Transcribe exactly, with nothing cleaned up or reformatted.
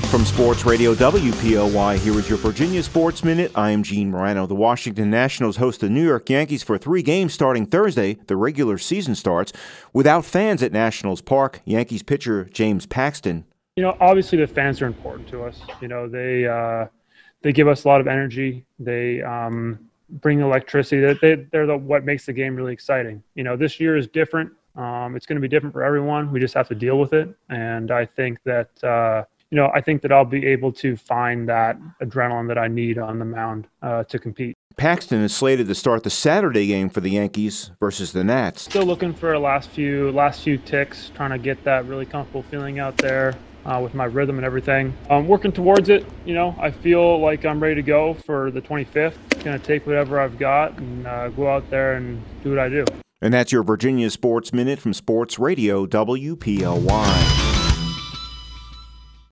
From Sports Radio W P L Y, here is your Virginia Sports Minute. I am Gene Morano. The Washington Nationals host the New York Yankees for three games starting Thursday. The regular season starts without fans at Nationals Park. Yankees pitcher James Paxton. You know, obviously the fans are important to us. You know, they uh, they give us a lot of energy. They um, bring electricity. They, they're the, what makes the game really exciting. You know, this year is different. Um, it's going to be different for everyone. We just have to deal with it. And I think that, uh, you know, I think that I'll be able to find that adrenaline that I need on the mound uh, to compete. Paxton is slated to start the Saturday game for the Yankees versus the Nats. Still looking for a last few last few ticks, trying to get that really comfortable feeling out there uh, with my rhythm and everything. I'm working towards it. You know, I feel like I'm ready to go for the twenty-fifth. Going to take whatever I've got and uh, go out there and do what I do. And that's your Virginia Sports Minute from Sports Radio W P L Y.